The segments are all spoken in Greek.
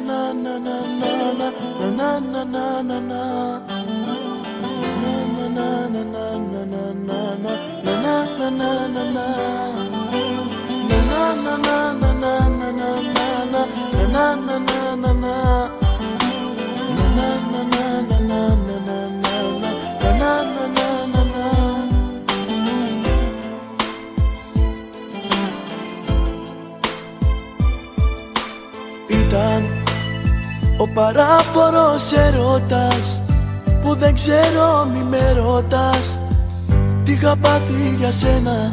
Ήταν ο παράφορος ερώτας που δεν ξέρω μη με ρωτάς τι είχα πάθει για σένα.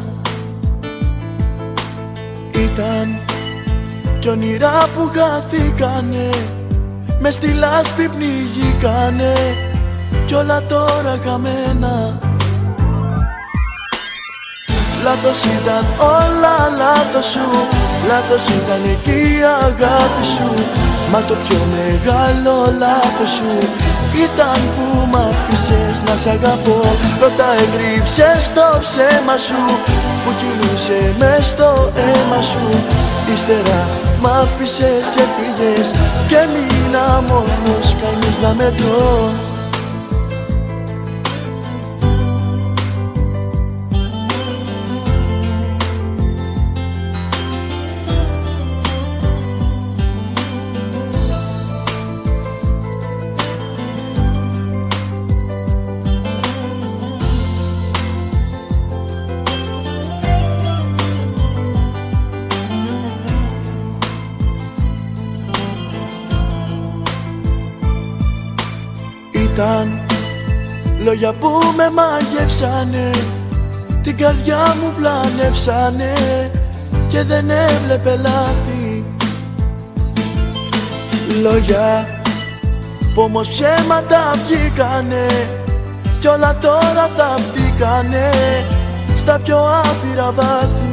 Ήταν κι όνειρα που χαθήκανε, μες στη λάσπη πνιγήκανε κι όλα τώρα χαμένα. Λάθος ήταν όλα, λάθος σου. Λάθος ήταν εκεί η αγάπη σου. Μα το πιο μεγάλο λάθος σου ήταν που μ' άφησες να σ' αγαπώ. Πρώτα εγρύψες το ψέμα σου που κυλούσε μες στο αίμα σου. Ύστερα μ' άφησες και φύγες και μείνα μόνος κανείς να μετρώ. Ήταν λόγια που με μαγεύσανε, την καρδιά μου πλανεύσανε και δεν έβλεπε λάθη. Λόγια που όμως ψέματα βγήκανε κι όλα τώρα θα βγήκανε στα πιο άπειρα βάθη.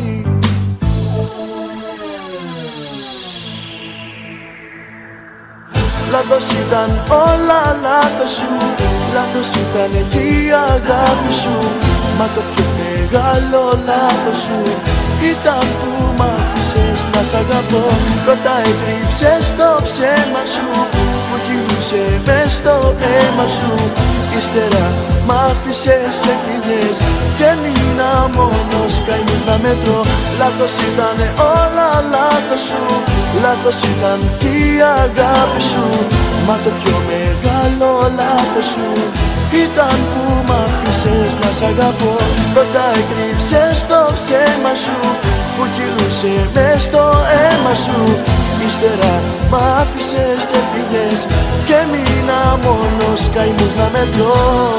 Λάθος ήταν όλα, λάθος σου. Λάθος ήταν εκεί η αγάπη σου. Μα το πιο μεγάλο λάθος σου ήταν που μ' άφησες να σ' αγαπώ. Πρώτα εκρύψες το ψέμα σου που κυλούσε μες στο αίμα σου. Ύστερα μ' άφησες και φύγες και μείνα μόνος κανείς να μετρώ. Λάθος ήταν όλα, λάθος σου. Λάθος ήταν και η αγάπη σου. Μα το πιο μεγάλο λάθος σου ήταν που μ' άφησες να σ' αγαπώ. Πρώτα εκρύψες το ψέμα σου που κυλούσε μες στο αίμα σου. Ύστερα μ' άφησες και φύγες και μείνα μόνος καημούς να μετρώ.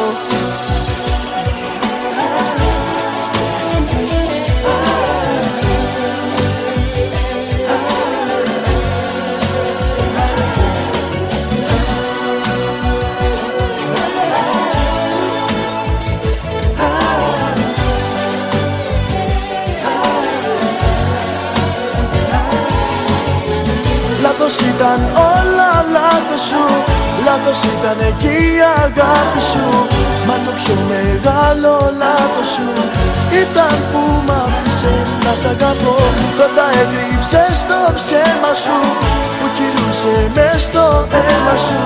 Λάθος ήταν όλα, λάθος σου. Λάθος ήταν εκεί η αγάπη σου. Μα το πιο μεγάλο λάθος σου ήταν που μ' άφησες να σ' αγαπώ. Πρώτα εκρύψες το ψέμα σου που κυλούσε μες στο αίμα σου.